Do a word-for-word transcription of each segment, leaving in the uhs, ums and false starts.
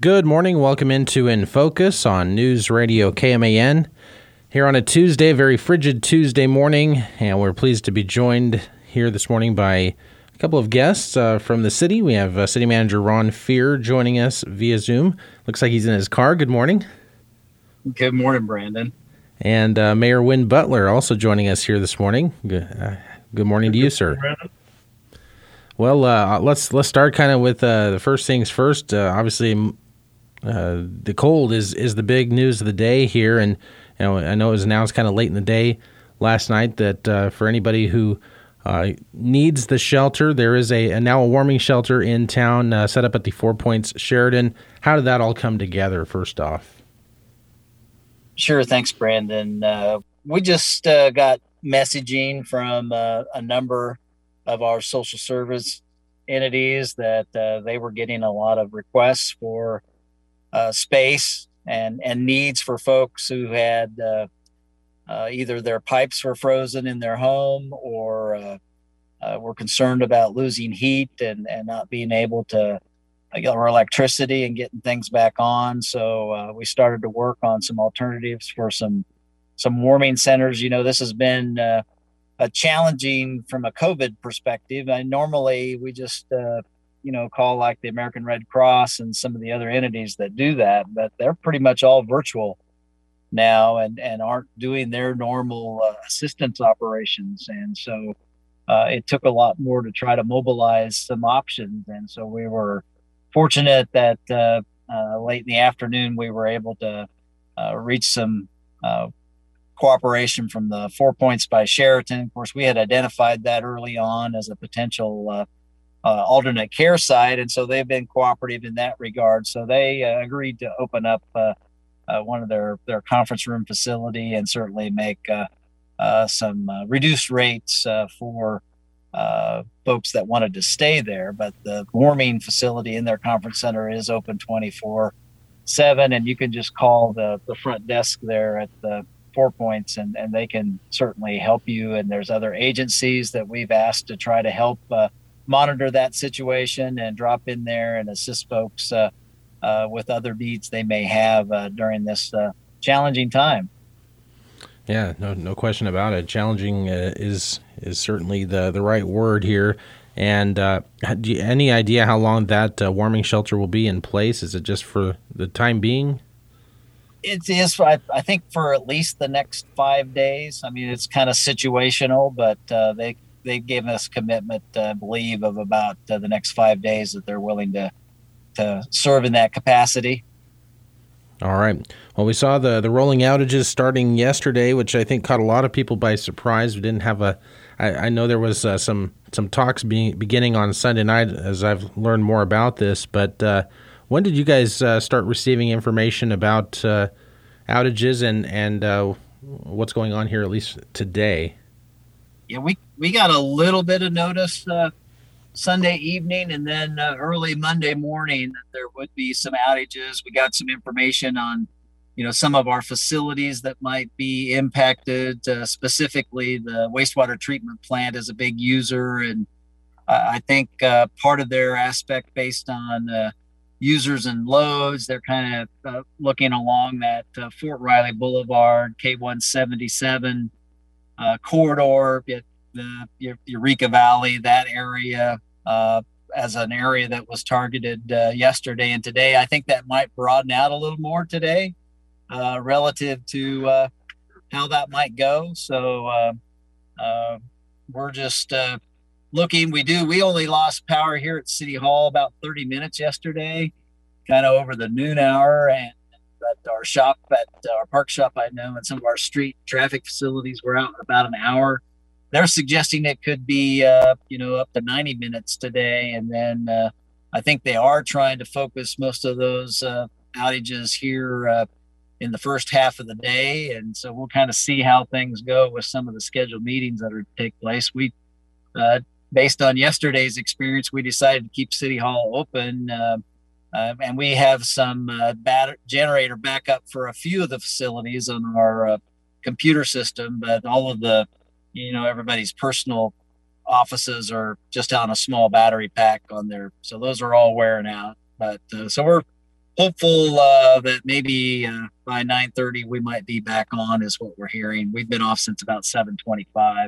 Good morning. Welcome into In Focus on News Radio K M A N. Here on a Tuesday, very frigid Tuesday morning, and we're pleased to be joined here this morning by a couple of guests uh, from the city. We have uh, City Manager Ron Fehr joining us via Zoom. Looks like he's in his car. Good morning. Good morning, Brandon. And uh, Mayor Win Butler also joining us here this morning. Good, uh, good morning to you, sir. Brandon. Well, uh, let's let's start kind of with uh, the first things first. Uh, obviously, uh, the cold is, is the big news of the day here, and you know I know it was announced kind of late in the day last night that uh, for anybody who uh, needs the shelter, there is a, a now a warming shelter in town uh, set up at the Four Points Sheraton. How did that all come together? First off, sure. Thanks, Brandon. Uh, we just uh, got messaging from uh, a number of our social service entities that uh, they were getting a lot of requests for uh, space and, and needs for folks who had uh, uh, either their pipes were frozen in their home or uh, uh, were concerned about losing heat and, and not being able to uh, get our electricity and getting things back on. So uh, we started to work on some alternatives for some some warming centers. You know, this has been uh, a challenging from a COVID perspective. I normally we just uh, you know call like the American Red Cross and some of the other entities that do that, but they're pretty much all virtual now and and aren't doing their normal uh, assistance operations. And so uh, it took a lot more to try to mobilize some options. And so we were fortunate that uh, uh, late in the afternoon we were able to uh, reach some uh, cooperation from the Four Points by Sheraton. Of course, we had identified that early on as a potential uh, uh, alternate care site, and so they've been cooperative in that regard. So they uh, agreed to open up uh, uh, one of their, their conference room facility and certainly make uh, uh, some uh, reduced rates uh, for uh, folks that wanted to stay there. But the warming facility in their conference center is open twenty-four seven, and you can just call the, the front desk there at the Four Points and, and they can certainly help you. And there's other agencies that we've asked to try to help uh, monitor that situation and drop in there and assist folks uh, uh, with other needs they may have uh, during this uh, challenging time. Yeah, no, no question about it. Challenging uh, is is certainly the the right word here. And uh, do you, any idea how long that uh, warming shelter will be in place? Is it just for the time being? It is, I, I think, for at least the next five days. I mean, it's kind of situational, but uh, they they gave us commitment, uh, I believe, of about uh, the next five days that they're willing to to serve in that capacity. All right. Well, we saw the the rolling outages starting yesterday, which I think caught a lot of people by surprise. We didn't have a. I, I know there was uh, some some talks being beginning on Sunday night as I've learned more about this, but. Uh, When did you guys uh, start receiving information about uh, outages and and uh, what's going on here, at least today? Yeah, we, we got a little bit of notice uh, Sunday evening, and then uh, early Monday morning that there would be some outages. We got some information on, you know, some of our facilities that might be impacted. Uh, specifically, the wastewater treatment plant is a big user, and uh, I think uh, part of their aspect based on uh, users and loads, they're kind of uh, looking along that uh, Fort Riley Boulevard, K one seventy-seven uh, corridor, the Eureka Valley, that area uh, as an area that was targeted uh, yesterday and today. I think that might broaden out a little more today uh, relative to uh, how that might go. So uh, uh, we're just uh, looking. We do. We only lost power here at City Hall about thirty minutes yesterday, kind of over the noon hour, and at our shop, at our park shop, I know, and some of our street traffic facilities were out about an hour. They're suggesting it could be, uh, you know, up to ninety minutes today, and then uh, I think they are trying to focus most of those uh, outages here uh, in the first half of the day, and so we'll kind of see how things go with some of the scheduled meetings that are to take place. We uh, Based on yesterday's experience, we decided to keep City Hall open, uh, uh, and we have some uh, bat- generator backup for a few of the facilities on our uh, computer system, but all of the, you know, everybody's personal offices are just on a small battery pack on there, so those are all wearing out. But uh, so we're hopeful uh, that maybe uh, by nine thirty we might be back on, is what we're hearing. We've been off since about seven twenty-five.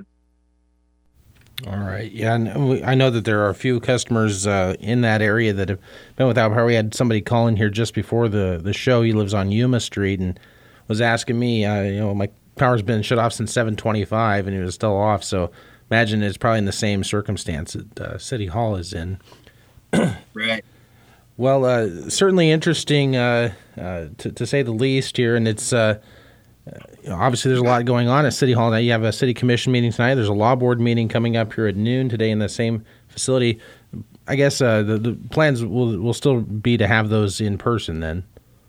All right. Yeah, and we- I know that there are a few customers uh, in that area that have been without power. We had somebody call in here just before the, the show. He lives on Yuma Street and was asking me, uh, you know, my power's been shut off since seven twenty-five and it was still off. So imagine it's probably in the same circumstance that uh, City Hall is in. Right. Well, uh, certainly interesting, uh, uh, to, to say the least here, and it's uh, you know, obviously there's a lot going on at City Hall. Now you have a city commission meeting tonight. There's a law board meeting coming up here at noon today in the same facility. I guess uh, the, the plans will will still be to have those in person then.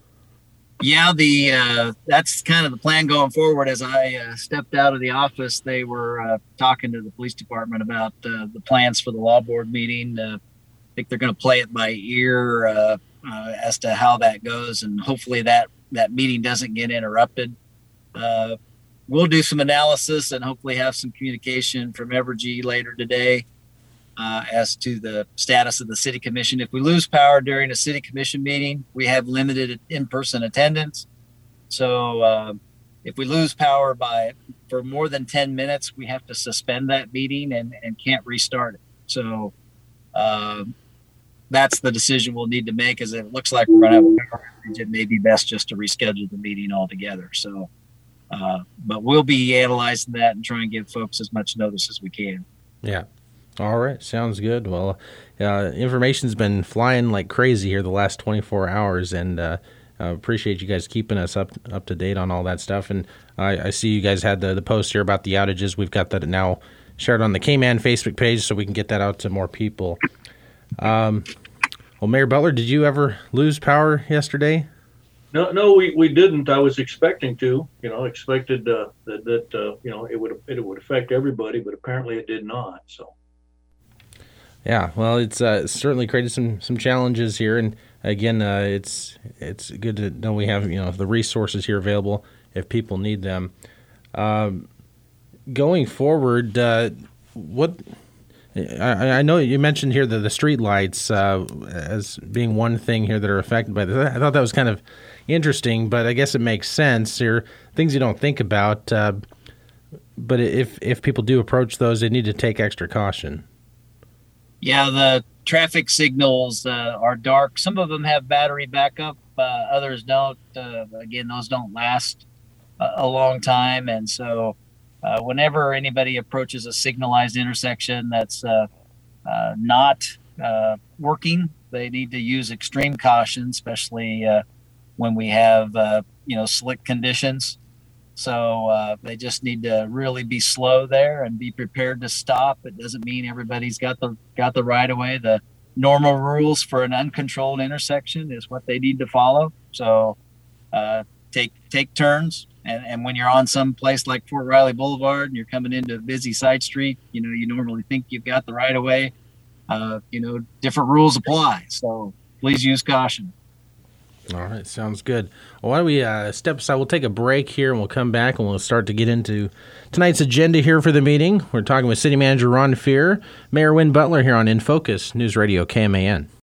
Yeah, the uh, that's kind of the plan going forward. As I uh, stepped out of the office, they were uh, talking to the police department about uh, the plans for the law board meeting. Uh, I think they're going to play it by ear uh, uh, as to how that goes, and hopefully that that meeting doesn't get interrupted. Uh, we'll do some analysis and hopefully have some communication from Evergy later today uh, as to the status of the city commission. If we lose power during a city commission meeting, we have limited in-person attendance. So uh, if we lose power by for more than ten minutes, we have to suspend that meeting and, and can't restart it. So uh, that's the decision we'll need to make, as it looks like we're going to have a power outage. It may be best just to reschedule the meeting altogether. So, uh, but we'll be analyzing that and try and give folks as much notice as we can. Yeah. All right. Sounds good. Well, uh, information's been flying like crazy here the last twenty-four hours, and uh, I appreciate you guys keeping us up up to date on all that stuff. And I, I see you guys had the, the post here about the outages. We've got that now shared on the K-Man Facebook page, so we can get that out to more people. Um, well, Mayor Butler, did you ever lose power yesterday? No, no, we, we didn't. I was expecting to, you know, expected uh, that, that uh, you know, it would it would affect everybody, but apparently it did not. So. Yeah, well, it's uh, certainly created some, some challenges here, and again, uh, it's it's good to know we have, you know, the resources here available if people need them. Um, going forward, uh, what I, I know you mentioned here the the street lights uh, as being one thing here that are affected by this. I thought that was kind of interesting, but I guess it makes sense. There are things you don't think about, uh, but if if people do approach those, they need to take extra caution. Yeah, the traffic signals uh, are dark. Some of them have battery backup, uh, others don't. Uh, again, those don't last a, a long time. And so uh, whenever anybody approaches a signalized intersection that's uh, uh, not uh, working, they need to use extreme caution, especially uh, when we have, uh, you know, slick conditions. So uh, they just need to really be slow there and be prepared to stop. It doesn't mean everybody's got the got the right of way. The normal rules for an uncontrolled intersection is what they need to follow. So uh, take take turns, and, and when you're on some place like Fort Riley Boulevard and you're coming into a busy side street, you know, you normally think you've got the right of way. Uh, you know, different rules apply. So please use caution. All right, sounds good. Well, why don't we uh, step aside? We'll take a break here, and we'll come back, and we'll start to get into tonight's agenda here for the meeting. We're talking with City Manager Ron Fear, Mayor Wynn Butler here on In Focus News Radio K M A N.